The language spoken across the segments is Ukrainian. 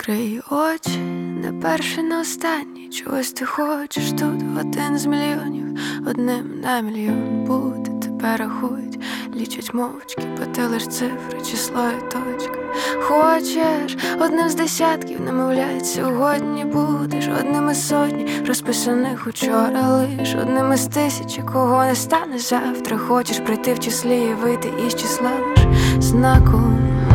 Відкрий очі, не перший, не останній. Чогось ти хочеш тут один з мільйонів, одним на мільйон бути. Тебе рахують, лічать мовчки, бо ти лиш цифри, число і точка. Хочеш одним з десятків, намовляють, сьогодні будеш одним із сотні, розписаних учора лиш одним із тисячі, кого не стане завтра. Хочеш прийти в числі і вийти із числа лиш знаком.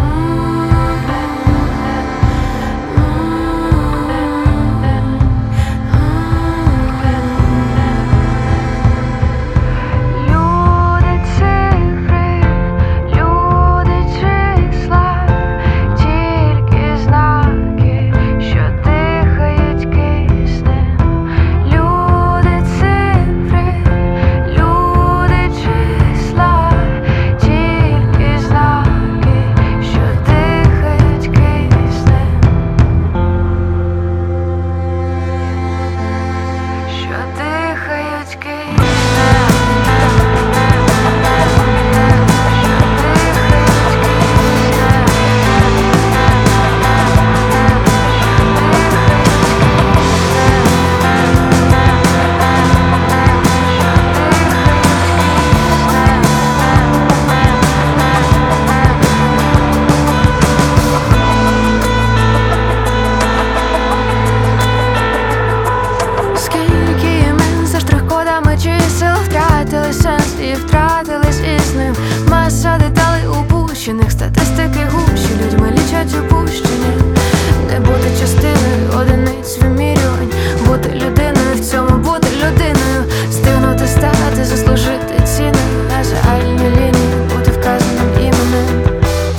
Втратили сенс і втратились із ним. Маса деталей упущених, статистики гущі, людьми лічать упущення. Не бути частиною одиниць вимірювань, бути людиною, в цьому бути людиною, стигнути стати, заслужити ціною, на загальній лінії бути вказаним іменем.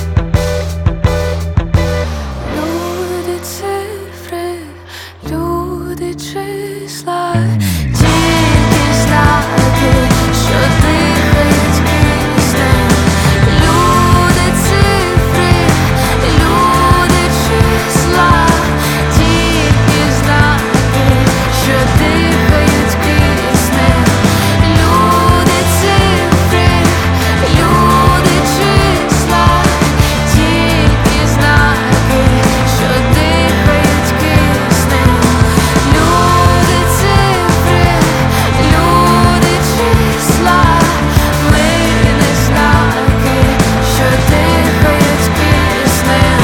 Люди цифри, люди числа, тільки знаки, що дихають киснем. Люди цифри, люди числа, тільки знаки, що дихають киснем. Люди цифри, люди числа, тільки знаки, що дихають киснем. Люди цифри, люди числа, ми не знаки, що дихають киснем.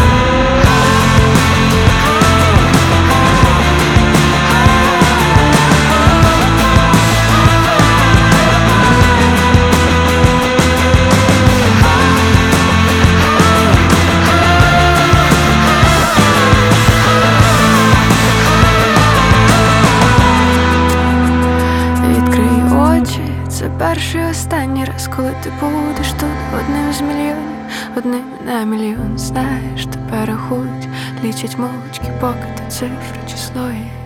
Відкрий очі, це перший і останній раз, коли ти будеш тут одним з мільйонів, одним на мільйон. Знаєш, тебе рахують, лічать мовчки, поки ти цифри, число і